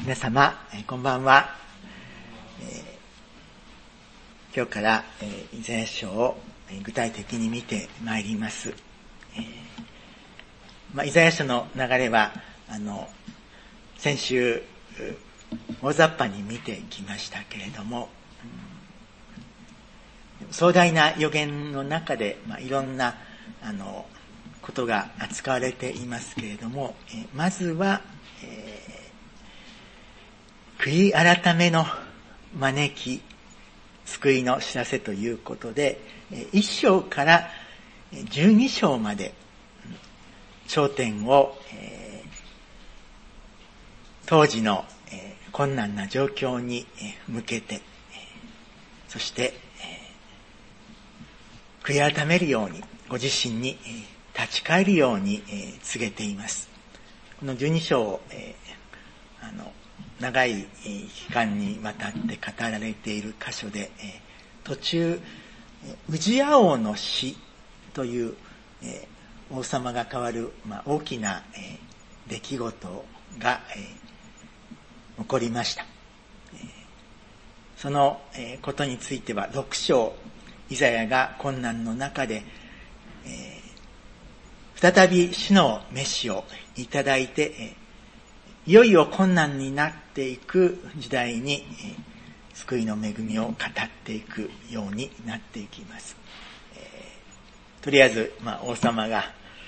皆様、こんばんは。今日からイザヤ書を具体的に見てまいります。イザヤ書の流れは先週大雑把に見てきましたけれども、壮大な予言の中でいろんなことが扱われていますけれども、まずは悔い改めの招き、救いの知らせということで、1章から12章まで焦点を当時の困難な状況に向けて、そして悔い改めるようにご自身に立ち返るように告げています。この12章を長い期間にわたって語られている箇所で、途中ウジヤ王の死という王様が変わる大きな出来事が起こりました。そのことについては6章、イザヤが困難の中で再び主の召しをいただいて、いよいよ困難になっていく時代に救いの恵みを語っていくようになっていきます。とりあえず王様が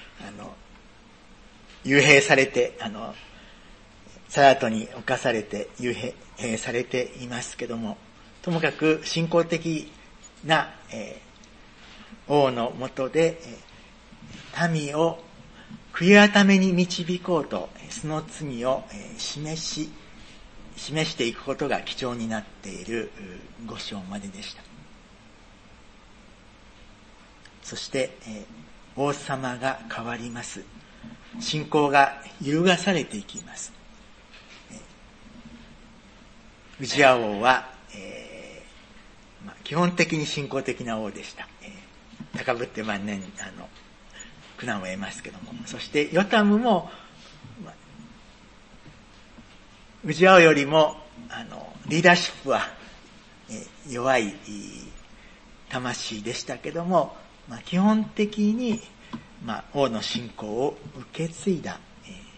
幽閉されてサラトに侵されて幽閉されていますけども、ともかく信仰的な王の下で民を悔い改めに導こうと、その罪を示していくことが基調になっている5章まででした。そして王様が変わります。信仰が揺るがされていきます。ウジヤ王は基本的に信仰的な王でした。高ぶって万年苦難を得ますけども、そしてヨタムもウジヤ王よりもリーダーシップは弱い魂でしたけども、基本的に王の信仰を受け継いだ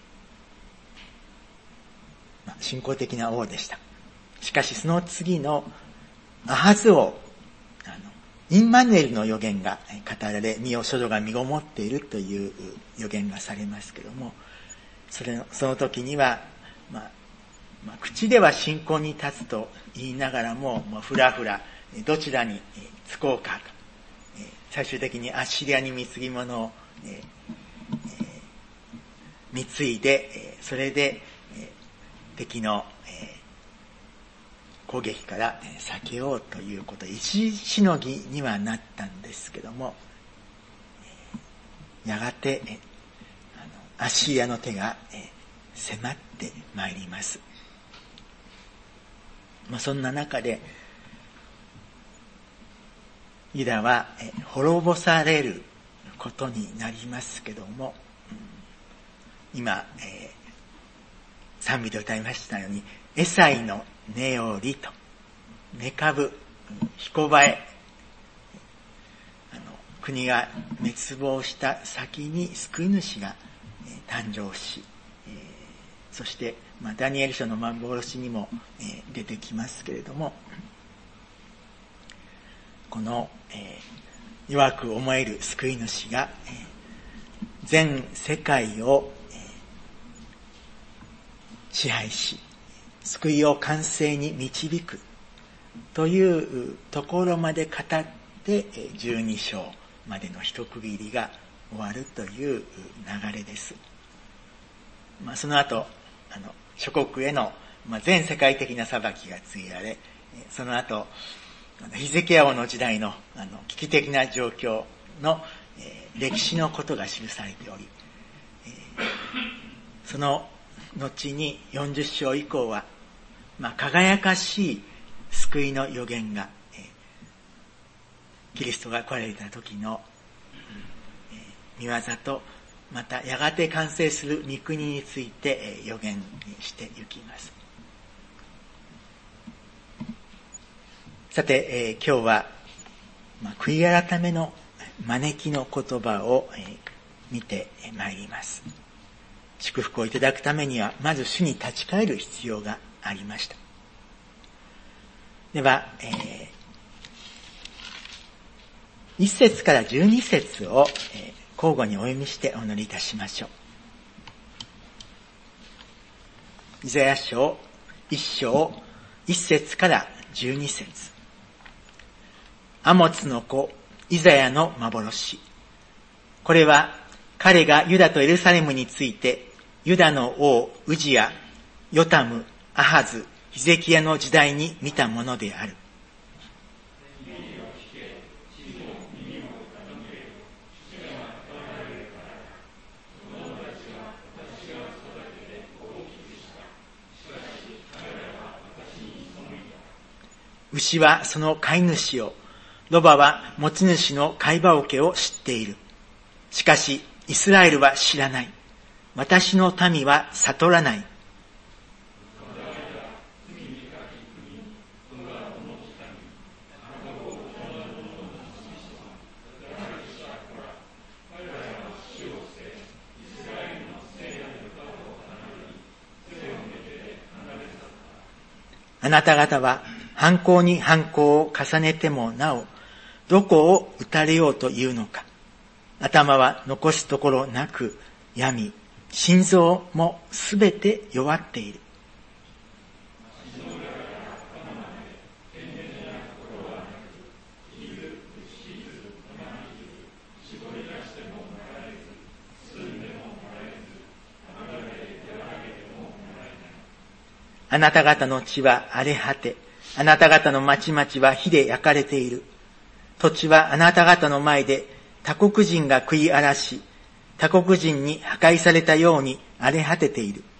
信仰的な王でした。しかしその次のアハズ王、インマヌエルの預言が語られ、身を処女が身ごもっているという預言がされますけども、その時には、口では信仰に立つと言いながらも、ふらふらどちらにつこうかと、最終的にアッシリアに貢ぎ物を貢いで、それで敵の攻撃から避けようということ、一時しのぎにはなったんですけども、やがてアッシリアの手が迫ってまいります。そんな中でユダは滅ぼされることになりますけども、今賛美で歌いましたように、エサイの根よりと、根株、彦映え、国が滅亡した先に救い主が誕生し、そしてダニエル書の幻にも出てきますけれども、この弱く思える救い主が全世界を支配し、救いを完成に導くというところまで語って12章までの一区切りが終わるという流れです。その後諸国への全世界的な裁きが告げられ、その後ヒゼキヤ王の時代の危機的な状況の歴史のことが記されており、その後に40章以降は輝かしい救いの預言がキリストが来られた時の御業と、またやがて完成する御国について預言していきます。 さて、今日は、悔い改めの招きの言葉を、見てまいります。祝福をいただくためには、まず主に立ち返る必要がありました。では、1節から12節を、交互にお読みしてお祈りいたしましょう。イザヤ書1章1節から12節。アモツの子イザヤの幻。これは彼がユダとエルサレムについて、ユダの王ウジヤ、ヨタム、アハズ、ヒゼキヤの時代に見たものである。牛はその飼い主を、ロバは持ち主の飼い葉桶を知っている。しかし、イスラエルは知らない。私の民は悟らない。あなた方は犯行に犯行を重ねてもなお、どこを打たれようというのか。頭は残すところなく病み、心臓もすべて弱っている。あなた方の地は荒れ果て、あなた方の町々は火で焼かれている。土地はあなた方の前で他国人が食い荒らし、他国人に破壊されたように荒れ果てている。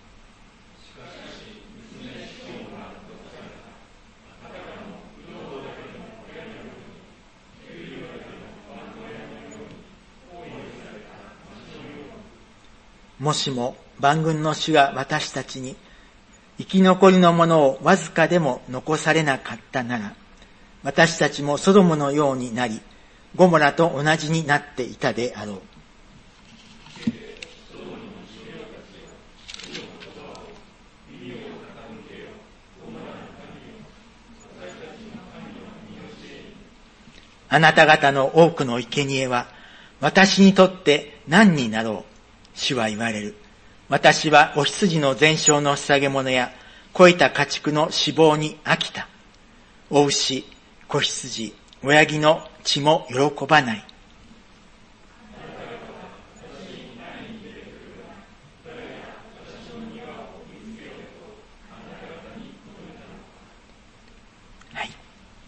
もしも万軍の主が私たちに生き残りのものをわずかでも残されなかったなら、私たちもソドムのようになり、ゴモラと同じになっていたであろう。あなた方の多くの生贄は、私にとって何になろう。主は言われる。私はお羊の全焼の捧げ物や、肥えた家畜の脂肪に飽きた。お牛、子羊、親木の血も喜ばない。はい。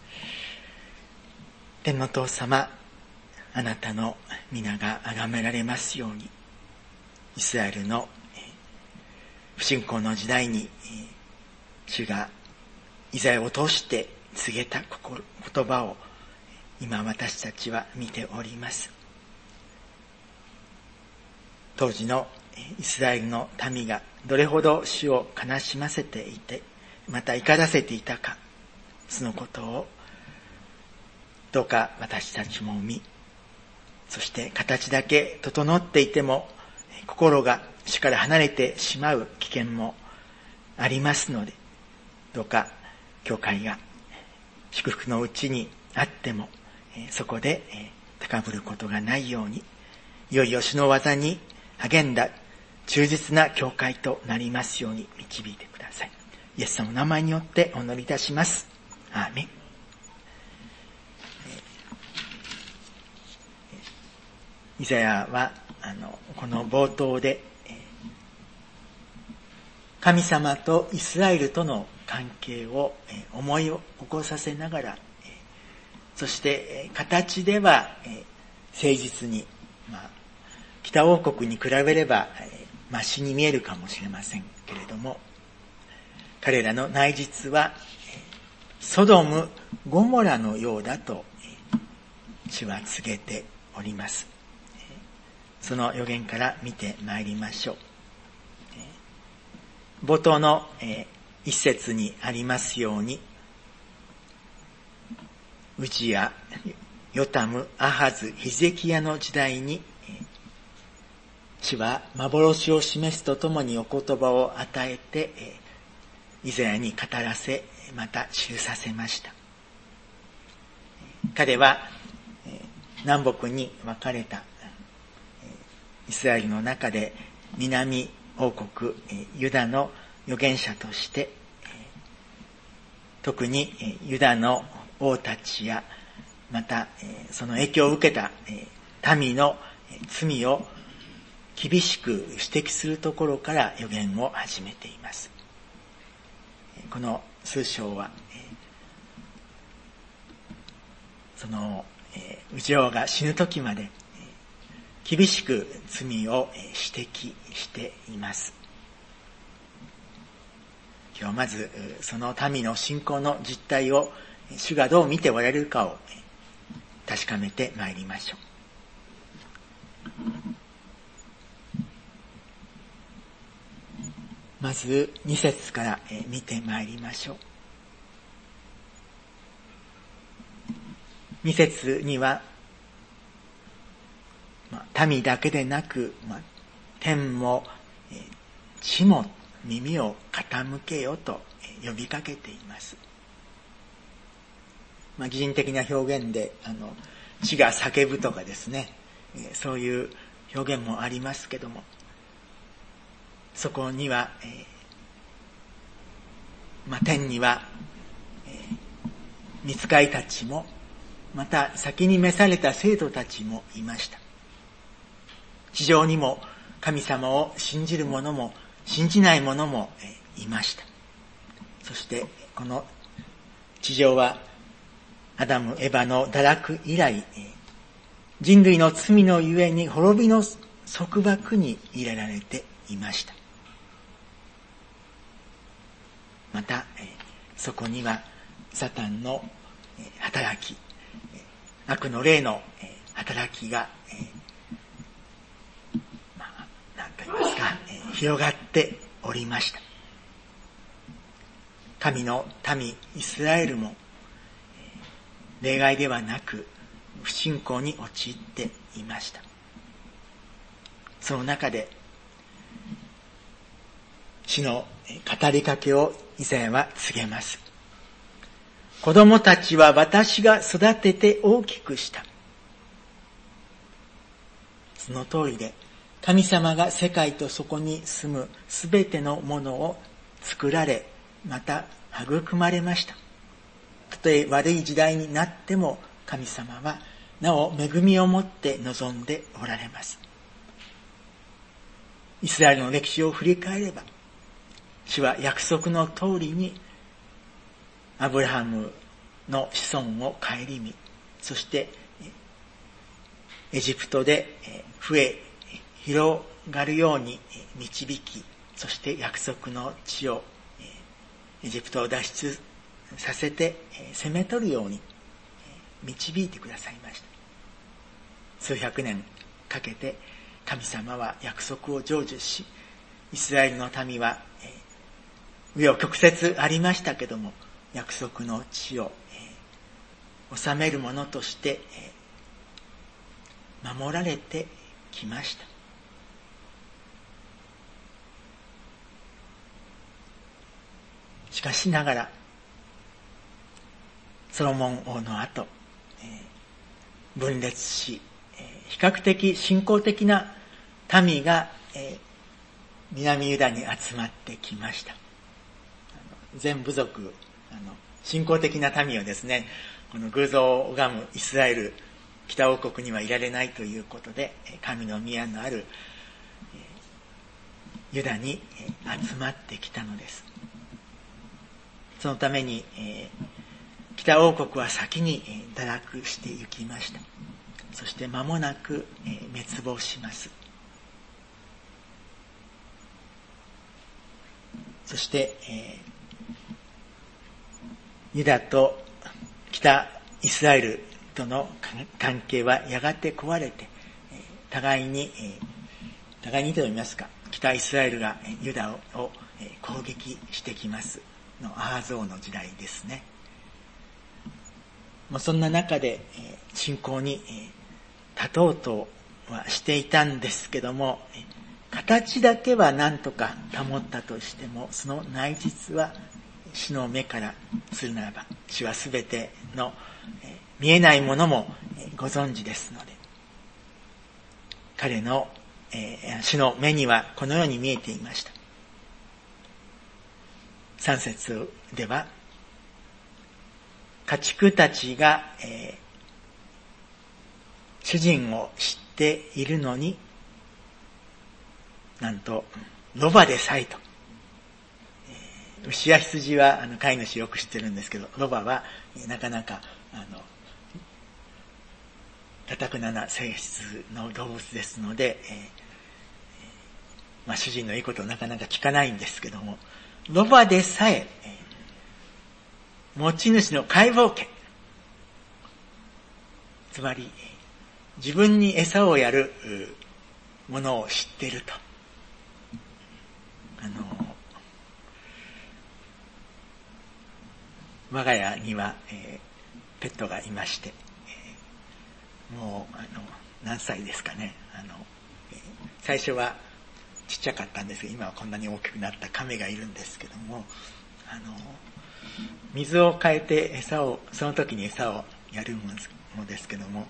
天の父様、あなたの皆が崇められますように、イスラエルの不信仰の時代に主がイザヤを通して告げた言葉を今私たちは見ております。当時のイスラエルの民がどれほど主を悲しませていて、また怒らせていたか、そのことをどうか私たちも見、そして形だけ整っていても心が主から離れてしまう危険もありますので、どうか教会が祝福のうちにあってもそこで高ぶることがないように、いよいよ主の技に励んだ忠実な教会となりますように導いてください。イエス様の名前によってお祈りいたします。アーメン。イザヤはこの冒頭で神様とイスラエルとの関係を思い起こさせながら、そして形では誠実に、北王国に比べればマシに見えるかもしれませんけれども、彼らの内実はソドム・ゴモラのようだと主は告げております。その予言から見てまいりましょう。冒頭の一節にありますように、 ウジヤ、ヨタム、アハズ、ヒゼキヤの時代に、主は幻を示すとともにお言葉を与えて、イザヤに語らせ、また記させました。彼は南北に分かれたイスラエルの中で南王国ユダの預言者として、特にユダの王たちやまたその影響を受けた民の罪を厳しく指摘するところから預言を始めています。この数章はそのウジヤが死ぬ時まで厳しく罪を指摘しています。今日はまずその民の信仰の実態を主がどう見ておられるかを確かめてまいりましょう。まず2節から見てまいりましょう。2節には、民だけでなく、天も地も耳を傾けよと呼びかけています。擬人的な表現で地が叫ぶとかですね、そういう表現もありますけども、そこには、天には、御使いたちもまた先に召された生徒たちもいました。地上にも神様を信じる者も信じない者もいました。そしてこの地上はアダム・エバの堕落以来、人類の罪のゆえに滅びの束縛に入れられていました。またそこにはサタンの働き、悪の霊の働きが何と言いますか、広がっておりました。神の民イスラエルも例外ではなく不信仰に陥っていました。その中で主の語りかけをイザヤは告げます。子供たちは私が育てて大きくした。その通りで、神様が世界とそこに住むすべてのものを作られ、また育まれました。たとえ悪い時代になっても、神様はなお恵みを持って望んでおられます。イスラエルの歴史を振り返れば、主は約束の通りにアブラハムの子孫を顧み、そしてエジプトで増え広がるように導き、そして約束の地をエジプトを脱出させて攻め取るように導いてくださいました。数百年かけて神様は約束を成就し、イスラエルの民は紆余曲折ありましたけども、約束の地を治めるものとして守られてきました。しかしながらソロモン王の後、分裂し、比較的信仰的な民が南ユダに集まってきました。全部族、信仰的な民をですね、この偶像を拝むイスラエル北王国にはいられないということで、神の宮のあるユダに集まってきたのです。そのために北王国は先に堕落してゆきました。そして間もなく滅亡します。そしてユダと北イスラエルとの関係はやがて壊れて、互いにと言いますか、北イスラエルがユダを攻撃してきますのアハゾーの時代ですね。 そんな中で信仰に立とうとはしていたんですけども、形だけは何とか保ったとしても、その内実は主の目からするならば、主はすべての見えないものもご存知ですので、彼の主の目にはこのように見えていました。3節では、家畜たちが、主人を知っているのに、なんとロバでさえと、牛や羊は飼い主よく知ってるんですけど、ロバはなかなか頑なな性質の動物ですので、主人のいいことをなかなか聞かないんですけども、ロバでさえ持ち主の解剖権、つまり自分に餌をやるものを知っていると。我が家には、ペットがいまして、もう何歳ですかね。最初はちっちゃかったんですが、今はこんなに大きくなった亀がいるんですけども、水を変えてその時に餌をやるものですけども、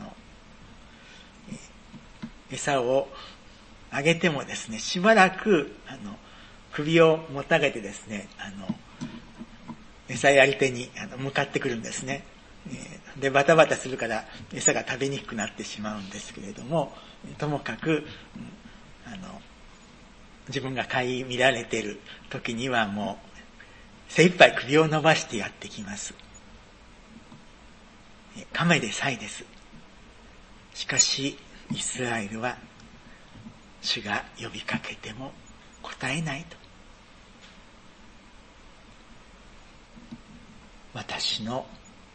餌をあげてもですね、しばらく首をもたげてですね、餌やり手に向かってくるんですね。で、バタバタするから餌が食べにくくなってしまうんですけれども、ともかく自分が顧みられている時にはもう精一杯首を伸ばしてやってきます。亀でさえです。しかしイスラエルは主が呼びかけても答えないと。私の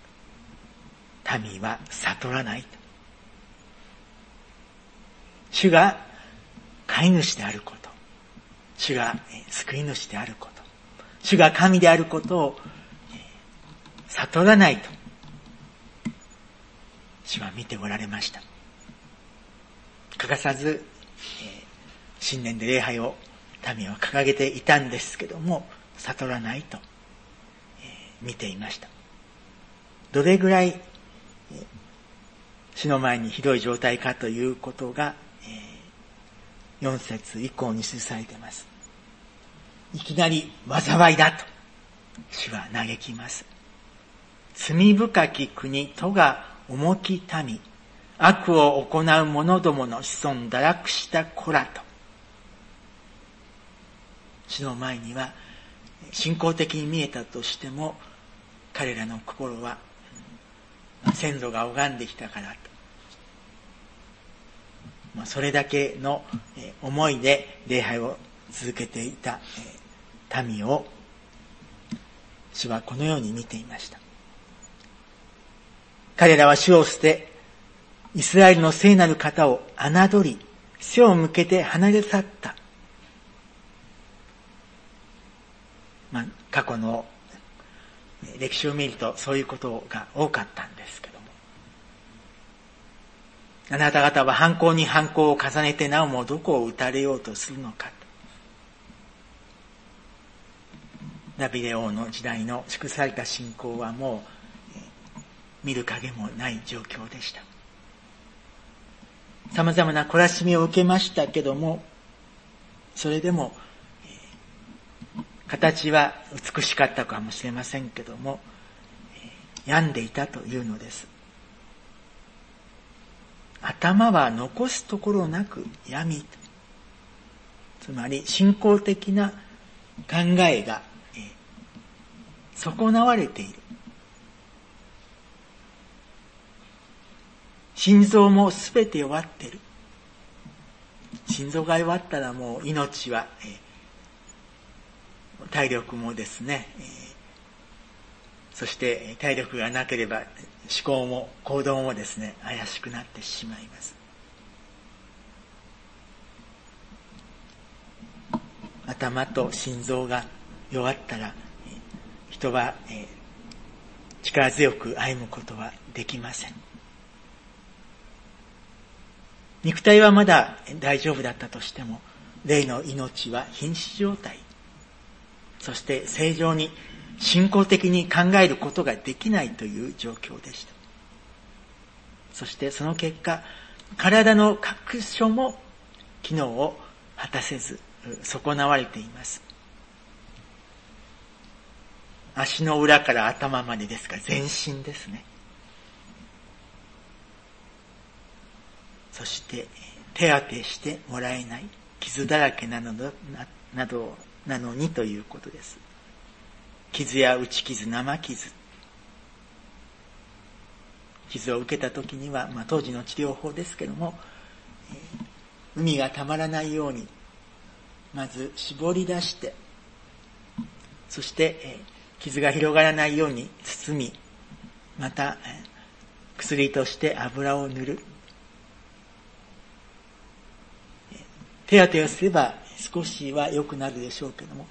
民は悟らないと。主が飼い主であること、主が救い主であること、主が神であることを悟らないと主は見ておられました。欠かさず新年で礼拝を民は掲げていたんですけども、悟らないと見ていました。どれぐらい主の前にひどい状態かということが4節以降に記されています。いきなり災いだと主は嘆きます。罪深き国、咎が重き民、悪を行う者どもの子孫堕落した子らと。主の前には信仰的に見えたとしても、彼らの心は先祖が拝んできたからと、それだけの思いで礼拝を続けていた民を主はこのように見ていました。彼らは主を捨て、イスラエルの聖なる方を侮り、背を向けて離れ去った。過去の歴史を見るとそういうことが多かったんですけども、あなた方は犯行に犯行を重ねてなおもどこを打たれようとするのかと。ダビデ王の時代の祝された信仰はもう見る影もない状況でした。様々な懲らしみを受けましたけども、それでも形は美しかったかもしれませんけども、病んでいたというのです。頭は残すところなく病み、つまり信仰的な考えが損なわれている。心臓もすべて弱っている。心臓が弱ったらもう命は体力もですね、そして体力がなければ思考も行動もですね、怪しくなってしまいます。頭と心臓が弱ったら人は力強く歩むことはできません。肉体はまだ大丈夫だったとしても、霊の命は瀕死状態、そして正常に信仰的に考えることができないという状況でした。そしてその結果、体の各所も機能を果たせず損なわれています。足の裏から頭までですから全身ですね。そして手当てしてもらえない傷だらけなのにということです。傷や打ち傷、生傷。傷を受けた時には、当時の治療法ですけども、膿がたまらないようにまず絞り出して、そして傷が広がらないように包み、また薬として油を塗る。手当てをすれば少しは良くなるでしょうけども、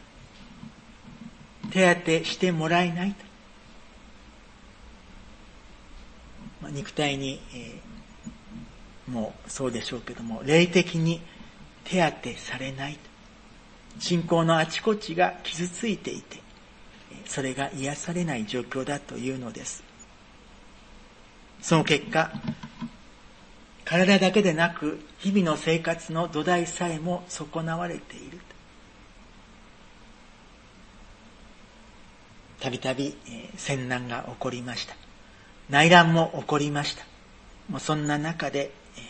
手当てしてもらえないと、肉体に、もそうでしょうけども、霊的に手当てされないと、信仰のあちこちが傷ついていて、それが癒されない状況だというのです。その結果、体だけでなく日々の生活の土台さえも損なわれている。たびたび戦難が起こりました。内乱も起こりました。もうそんな中で、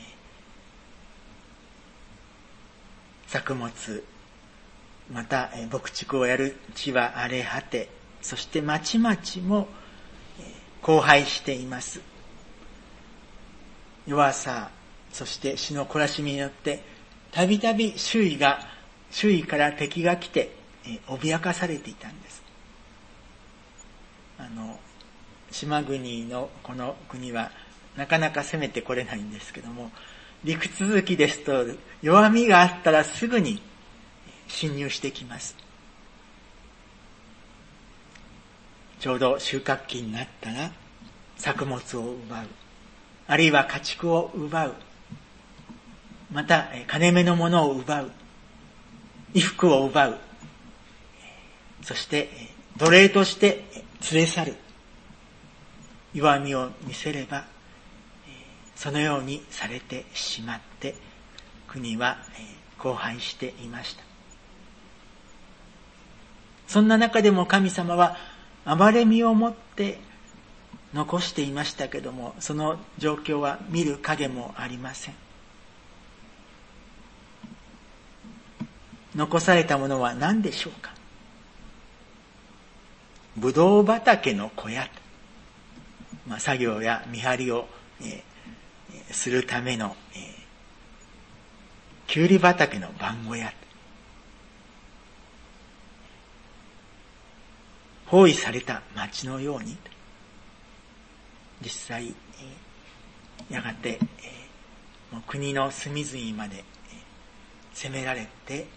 作物、また牧畜をやる地は荒れ果て、そして町々も荒廃しています。弱さ、そして死の懲らしみによって、たびたび周囲から敵が来て、脅かされていたんです。島国のこの国は、なかなか攻めてこれないんですけども、陸続きですと、弱みがあったらすぐに侵入してきます。ちょうど収穫期になったら、作物を奪う。あるいは家畜を奪う。また、金目のものを奪う。衣服を奪う。そして、奴隷として連れ去る。弱みを見せれば、そのようにされてしまって、国は荒廃していました。そんな中でも神様は憐れみを持って残していましたけども、その状況は見る影もありません。残されたものは何でしょうか。ぶどう畑の小屋、作業や見張りを、するための、きゅうり畑の番小屋、包囲された町のように、実際、やがて、もう国の隅々まで攻められて、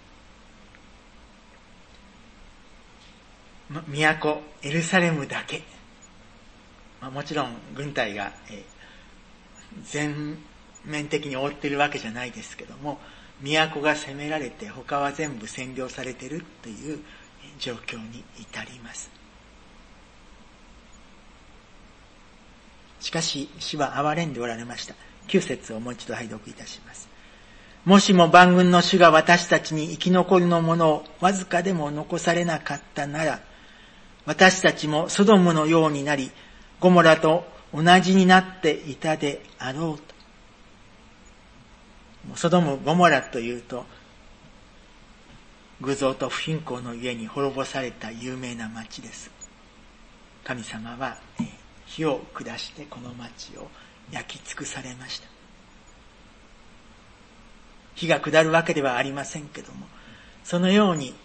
都エルサレムだけ、もちろん軍隊が全面的に覆っているわけじゃないですけども、都が攻められて他は全部占領されているという状況に至ります。しかし主は憐れんでおられました。9節をもう一度拝読いたします。もしも万軍の主が私たちに生き残りのものをわずかでも残されなかったなら、私たちもソドムのようになり、ゴモラと同じになっていたであろうと。ソドム、ゴモラというと、偶像と不貧困の家に滅ぼされた有名な町です。神様は火を下してこの町を焼き尽くされました。火が下るわけではありませんけども、そのように、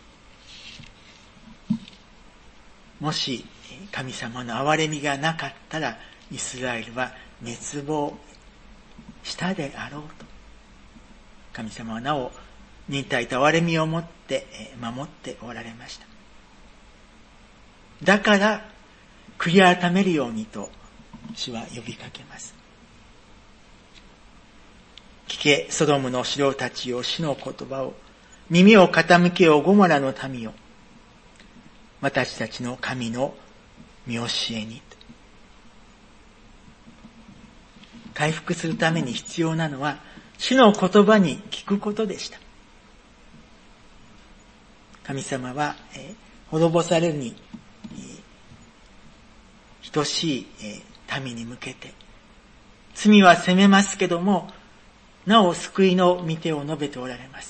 もし神様の憐れみがなかったら、イスラエルは滅亡したであろうと。神様はなお忍耐と憐れみを持って守っておられました。だから悔い改めるようにと主は呼びかけます。聞け、ソドムの城たちよ、主の言葉を。耳を傾けよ、ゴモラの民よ。私たちの神の見教えに。回復するために必要なのは、主の言葉に聞くことでした。神様は、滅ぼされるに等しい民に向けて、罪は責めますけども、なお救いの御手を述べておられます。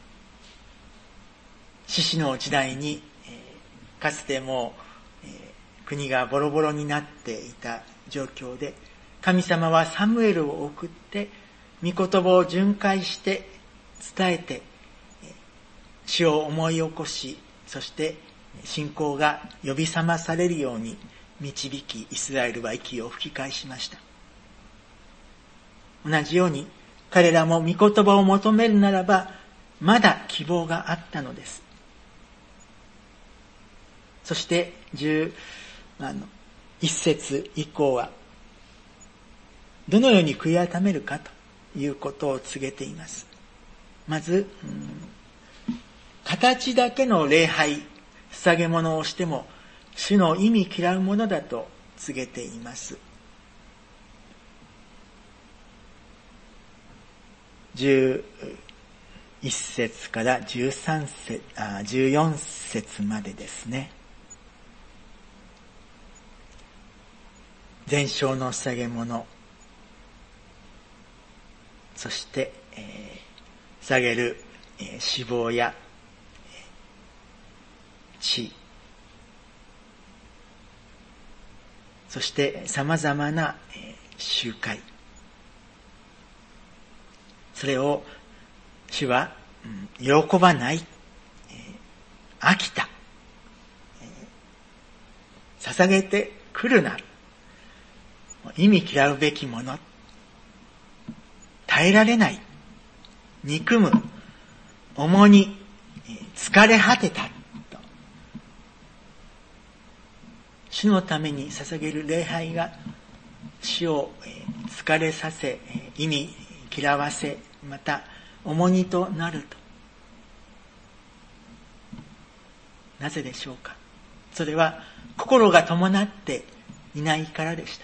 獅子の時代に、かつてもう、国がボロボロになっていた状況で、神様はサムエルを送って、御言葉を巡回して伝えて、主を思い起こし、そして信仰が呼び覚まされるように導き、イスラエルは息を吹き返しました。同じように彼らも御言葉を求めるならば、まだ希望があったのです。そして11節以降は、どのように悔い改めるかということを告げています。まず、形だけの礼拝、捧げ物をしても、主の意味嫌うものだと告げています。11節から14節までですね。全焼の捧げ物、そして、捧げる、脂肪や血、そして様々な集会、それを主は喜ばない、飽きた、捧げてくるな、意味嫌うべきもの、耐えられない、憎む、重に疲れ果てたと、主のために捧げる礼拝が主を疲れさせ、意味嫌わせ、また重荷となると。なぜでしょうか。それは心が伴っていないからでした。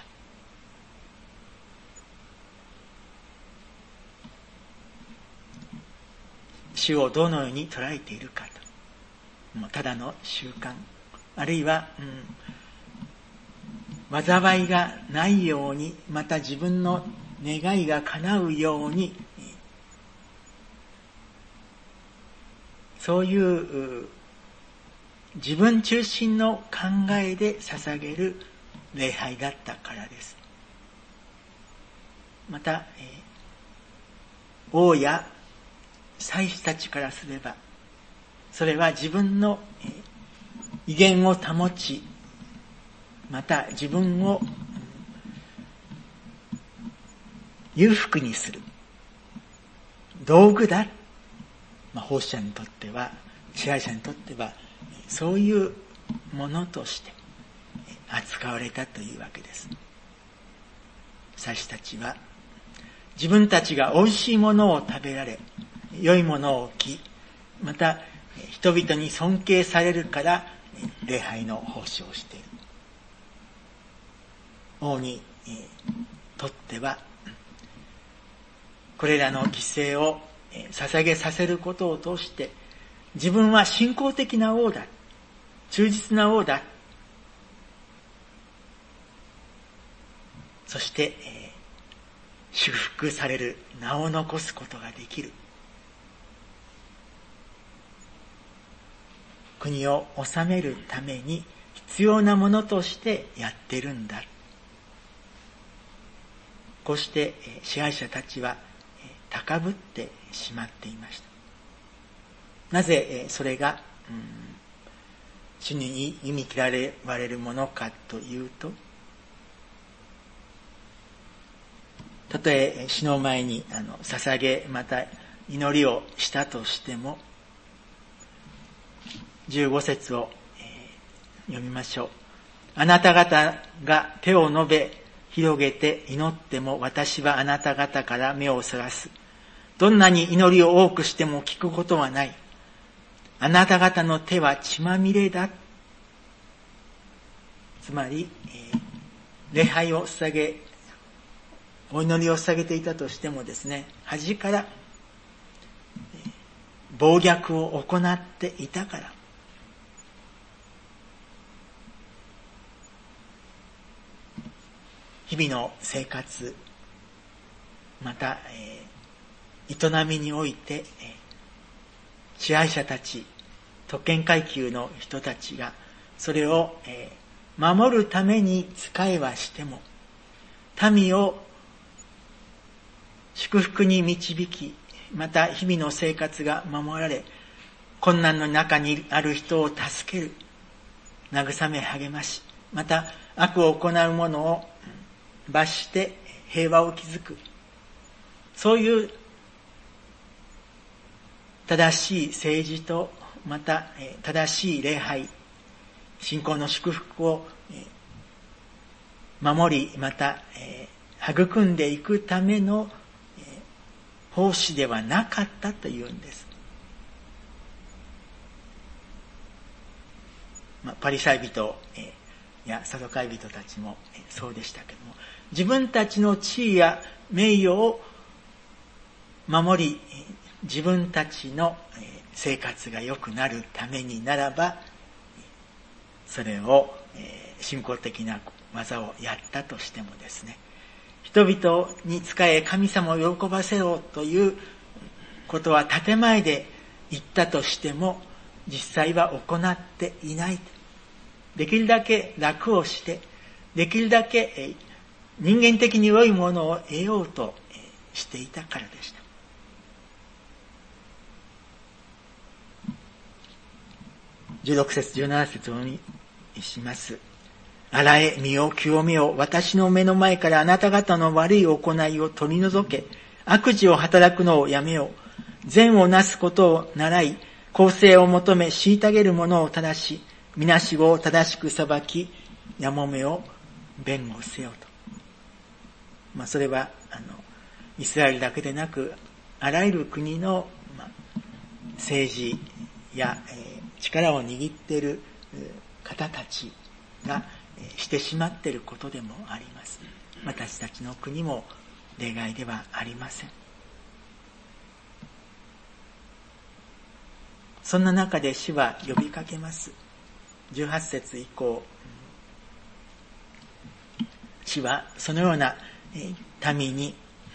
主をどのように捉えているかと。もうただの習慣、あるいは、災いがないように、また自分の願いが叶うように、そういう自分中心の考えで捧げる礼拝だったからです。また、王や祭司たちからすれば、それは自分の威厳を保ち、また自分を裕福にする道具だ。奉仕者にとっては、支配者にとっては、そういうものとして扱われたというわけです。祭司たちは自分たちが美味しいものを食べられ、良いものを着、また人々に尊敬されるから礼拝の奉仕をしている。王にとってはこれらの犠牲を捧げさせることを通して、自分は信仰的な王だ、忠実な王だ、そして祝福される名を残すことができる、国を治めるために必要なものとしてやってるんだ。こうして支配者たちは高ぶってしまっていました。なぜそれが主に忌み嫌われるものかというと、たとえ死の前に捧げ、また祈りをしたとしても、15節を読みましょう。 あなた方が手を伸べ広げて祈っても私はあなた方から目をそらす。どんなに祈りを多くしても聞くことはない。あなた方の手は血まみれだ。つまり、礼拝を捧げ、お祈りを捧げていたとしてもですね、端から暴虐を行っていたから、日々の生活、また、営みにおいて、支配者たち、特権階級の人たちがそれを、守るために使えはしても、民を祝福に導き、また日々の生活が守られ、困難の中にある人を助ける、慰め励まし、また悪を行う者を罰して平和を築く、そういう正しい政治と、また正しい礼拝、信仰の祝福を守り、また育んでいくための奉仕ではなかったというんです。パリサイ人やサドカイ人たちもそうでしたけども、自分たちの地位や名誉を守り、自分たちの生活が良くなるためにならば、それを信仰的な技をやったとしてもですね、人々に仕え神様を喜ばせようということは建前で言ったとしても、実際は行っていない。できるだけ楽をして、できるだけ人間的に良いものを得ようとしていたからでした。16節17節をお読みします。洗え身を清めよ、私の目の前からあなた方の悪い行いを取り除け、悪事を働くのをやめよう。善をなすことを習い、公正を求め虐げる者を正し、みなしごを正しく裁き、やもめを弁護せよと。それはイスラエルだけでなく、あらゆる国の、政治や、力を握っている方たちがしてしまっていることでもあります。私たちの国も例外ではありません。そんな中で主は呼びかけます。18節以降、主はそのような民に、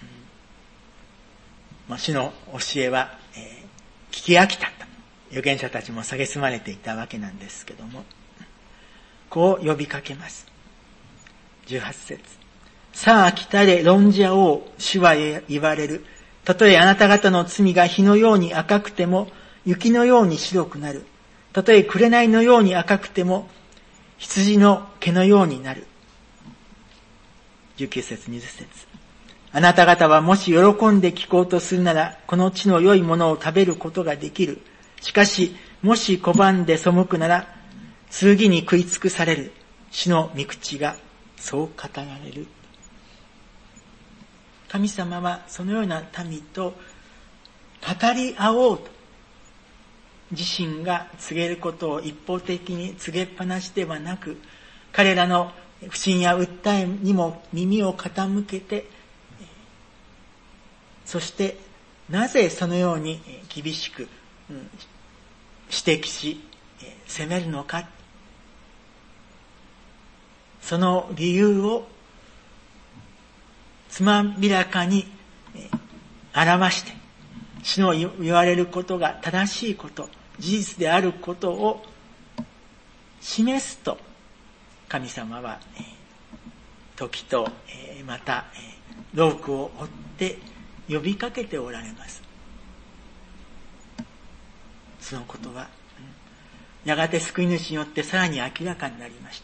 主の教えは聞き飽きたと預言者たちも蔑まれていたわけなんですけども、こう呼びかけます。18節。さあ来たれ論じ合おう、主は言われる。たとえあなた方の罪が火のように赤くても雪のように白くなる。たとえ紅のように赤くても羊の毛のようになる。19節20節。あなた方はもし喜んで聞こうとするなら、この地の良いものを食べることができる。しかし、もし拒んで背くなら、剣に食い尽くされる。主の御口がそう語られる。神様はそのような民と語り合おうと、自身が告げることを一方的に告げっぱなしではなく、彼らの不信や訴えにも耳を傾けて、そしてなぜそのように厳しく指摘し責めるのか、その理由をつまびらかに表して、主の言われることが正しいこと、事実であることを示すと、神様は時とまた労苦を追って呼びかけておられます。そのことはやがて救い主によってさらに明らかになりました。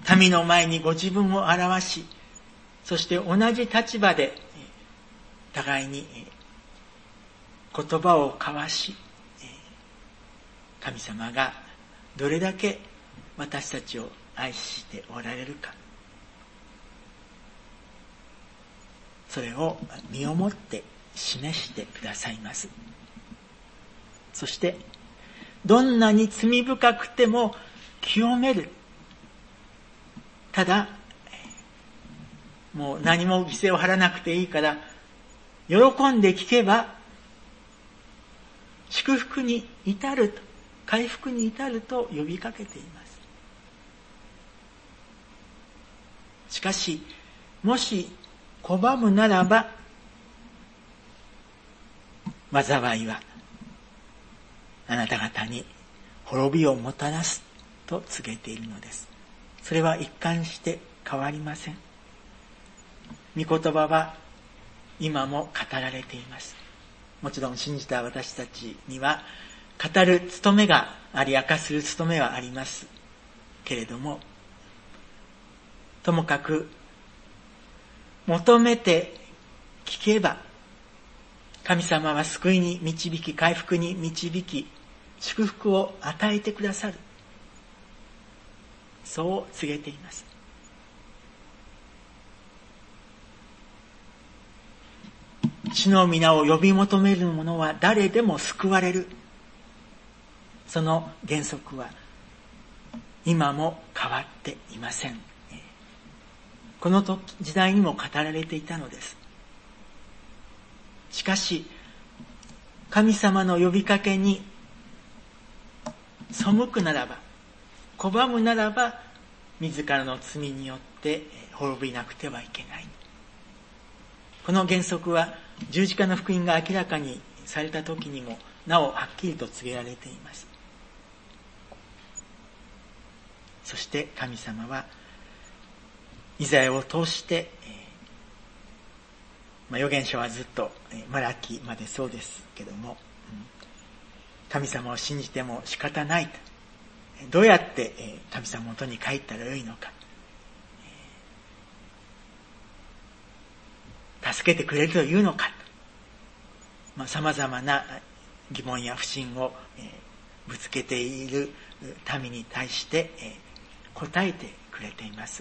民の前にご自分を表し、そして同じ立場で互いに言葉を交わし、神様がどれだけ私たちを愛しておられるか、それを身をもって示してくださいます。そしてどんなに罪深くても清める。ただもう何も犠牲を張らなくていいから喜んで聞けば祝福に至ると、回復に至ると呼びかけています。しかしもし拒むならば災いはあなた方に滅びをもたらすと告げているのです。それは一貫して変わりません。御言葉は今も語られています。もちろん信じた私たちには語る務めがあり、明かする務めはありますけれども、ともかく求めて聞けば神様は救いに導き、回復に導き、祝福を与えてくださる、そう告げています。主の皆を呼び求める者は誰でも救われる。その原則は今も変わっていません。この時代にも語られていたのです。しかし神様の呼びかけに背くならば、拒むならば、自らの罪によって滅びなくてはいけない。この原則は十字架の福音が明らかにされた時にもなおはっきりと告げられています。そして神様はイザヤを通して、預言者はずっとマラキまでそうですけども、神様を信じても仕方ないと、どうやって神様の元に帰ったらよいのか、助けてくれるというのか、様々な疑問や不信をぶつけている民に対して答えてくれています。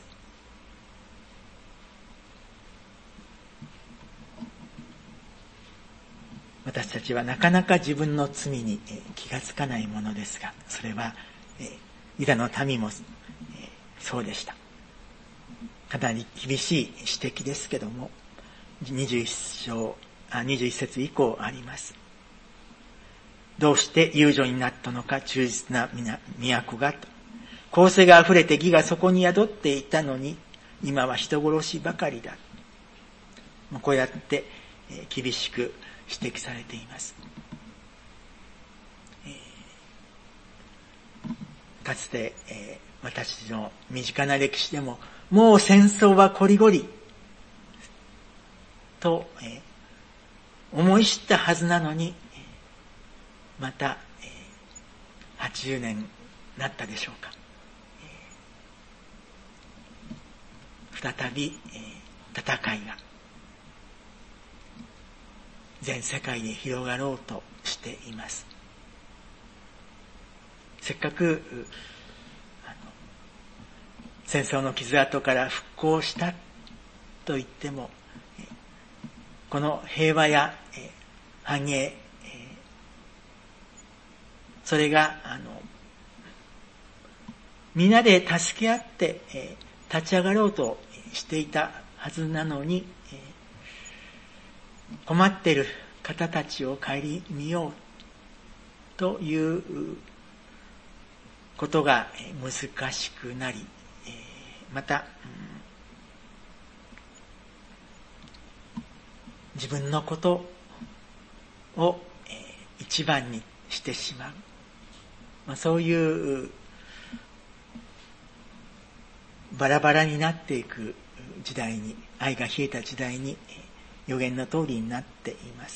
私たちはなかなか自分の罪に気がつかないものですが、それはユダの民もそうでした。かなり厳しい指摘ですけども、21節以降あります。どうして遊女になったのか、忠実な都がと。公正があふれて義がそこに宿っていたのに、今は人殺しばかりだ。こうやって厳しく指摘されています。かつて私の身近な歴史でも、もう戦争はこりごりと思い知ったはずなのに、また80年になったでしょうか。再び戦いが全世界に広がろうとしています。せっかく戦争の傷跡から復興したと言っても、この平和や繁栄、それが皆で助け合って立ち上がろうとしていたはずなのに、困っている方たちを顧みようということが難しくなり、また自分のことを一番にしてしまう、そういうバラバラになっていく時代に、愛が冷えた時代に予言の通りになっています。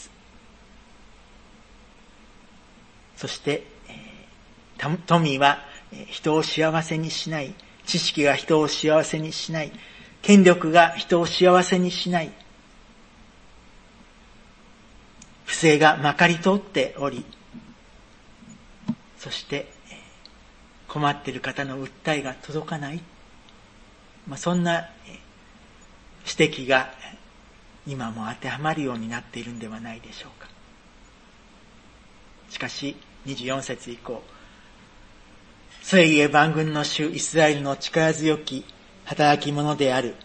そして富は人を幸せにしない、知識が人を幸せにしない、権力が人を幸せにしない、不正がまかり通っており、そして困っている方の訴えが届かない、そんな指摘が今も当てはまるようになっているんではないでしょうか。しかし24節以降、そいえ万軍の主イスラエルの力強きものである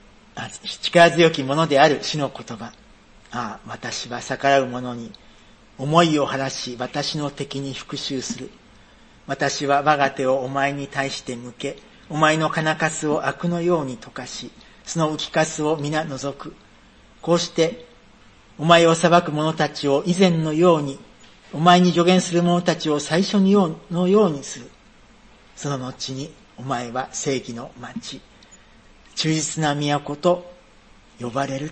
主の言葉。ああ、私は逆らう者に思いを晴らし、私の敵に復讐する。私は我が手をお前に対して向け、お前の金かすを悪のように溶かし、その浮きかすを皆除く。こうして、お前を裁く者たちを以前のように、お前に助言する者たちを最初のようにする。その後に、お前は正義の町、忠実な都と呼ばれる。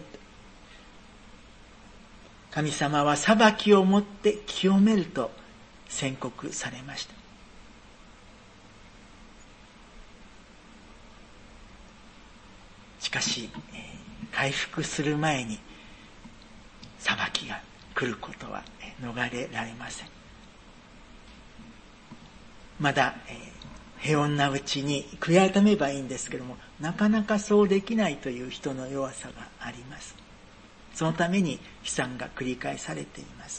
神様は裁きをもって清めると宣告されました。しかし、回復する前に裁きが来ることは逃れられません。まだ、平穏なうちに悔い改めばいいんですけども、なかなかそうできないという人の弱さがあります。そのために悲惨が繰り返されています。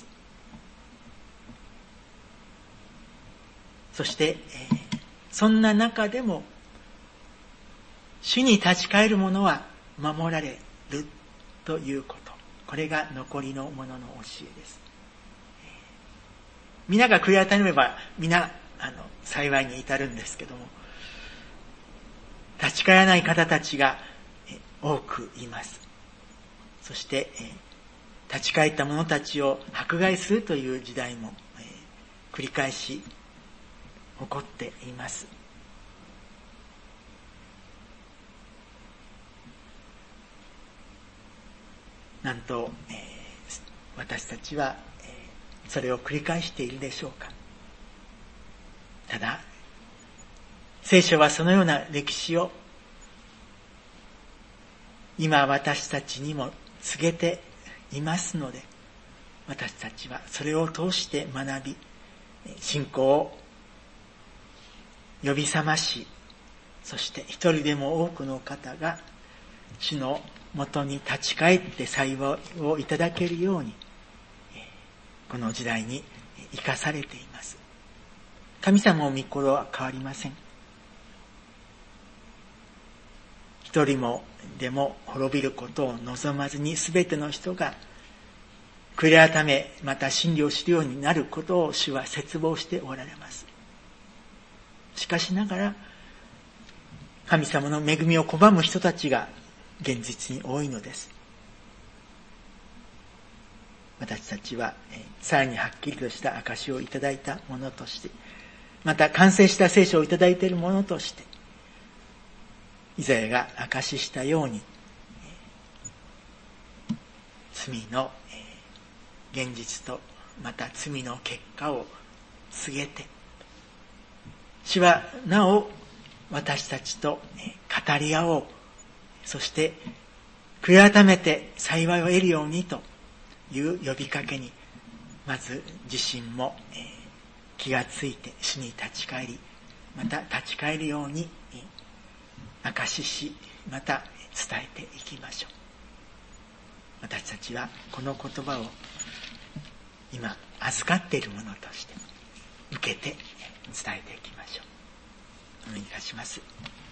そして、そんな中でも主に立ち返る者は守られるということ。これが残りの者の教えです。皆が悔い改めれば皆幸いに至るんですけども、立ち返らない方たちが多くいます。そして、立ち返った者たちを迫害するという時代も、繰り返し起こっています。なんと、私たちは、それを繰り返しているでしょうか。ただ、聖書はそのような歴史を今私たちにも告げていますので、私たちはそれを通して学び、信仰を呼び覚まし、そして一人でも多くの方が主のもとに立ち返って幸いをいただけるように、この時代に生かされています。神様の御心は変わりません。一人もでも滅びることを望まずに、すべての人が悔い改め、また真理を知るようになることを主は切望しておられます。しかしながら、神様の恵みを拒む人たちが現実に多いのです。私たちはさらにはっきりとした証をいただいたものとして、また完成した聖書をいただいているものとして、イザヤが証ししたように、罪の現実とまた罪の結果を告げて、主はなお私たちと語り合おう、そして悔い改めて幸いを得るようにという呼びかけに、まず自身も気がついて主に立ち返り、また立ち返るように証しし、また伝えていきましょう。私たちはこの言葉を今預かっているものとして受けて伝えていきましょう。お願いいたします。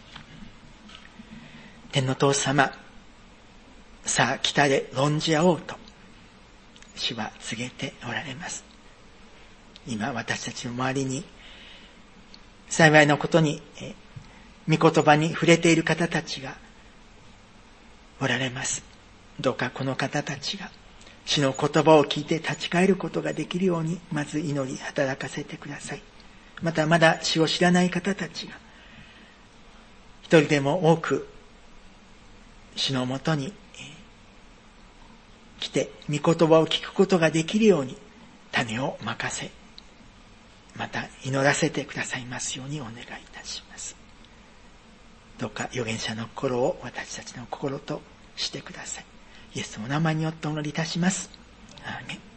天の父様、さあ北で論じ合おうと主は告げておられます。今私たちの周りに幸いのことに御言葉に触れている方たちがおられます。どうかこの方たちが主の言葉を聞いて立ち返ることができるように、まず祈り働かせてください。またまだ主を知らない方たちが一人でも多く主のもとに来て御言葉を聞くことができるように種を任せ、また祈らせてくださいますようにお願いいたします。どうか預言者の心を私たちの心としてください。イエスの名前によってお祈りいたします。アーメン。